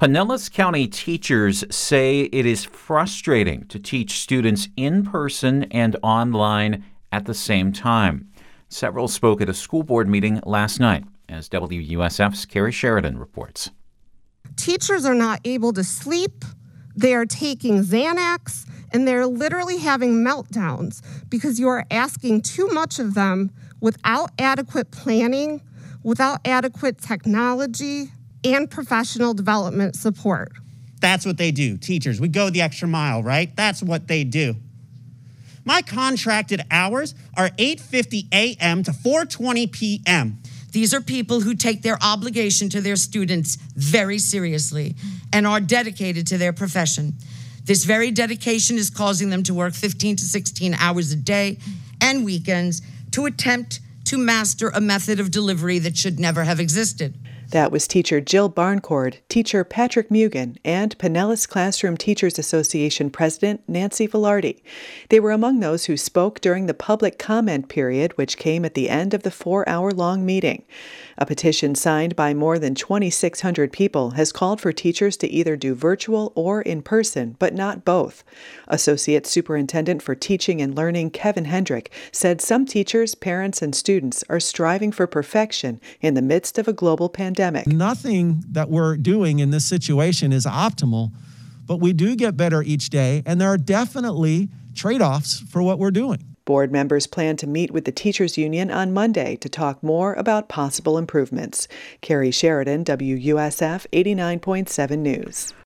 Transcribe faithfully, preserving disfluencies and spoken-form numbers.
Pinellas County teachers say it is frustrating to teach students in person and online at the same time. Several spoke at a school board meeting last night, as W U S F's Carrie Sheridan reports. Teachers are not able to sleep, they are taking Xanax, and they're literally having meltdowns because you are asking too much of them without adequate planning, without adequate technology, and professional development support. That's what they do, teachers. We go the extra mile, right? That's what they do. My contracted hours are eight fifty a.m. to four twenty p.m. These are people who take their obligation to their students very seriously and are dedicated to their profession. This very dedication is causing them to work fifteen to sixteen hours a day and weekends to attempt to master a method of delivery that should never have existed. That was teacher Jill Barncord, teacher Patrick Mugen, and Pinellas Classroom Teachers Association President Nancy Velarde. They were among those who spoke during the public comment period, which came at the end of the four-hour-long meeting. A petition signed by more than twenty-six hundred people has called for teachers to either do virtual or in person, but not both. Associate Superintendent for Teaching and Learning Kevin Hendrick said some teachers, parents, and students are striving for perfection in the midst of a global pandemic. Nothing that we're doing in this situation is optimal, but we do get better each day, and there are definitely trade-offs for what we're doing. Board members plan to meet with the Teachers Union on Monday to talk more about possible improvements. Carrie Sheridan, W U S F eighty-nine point seven News.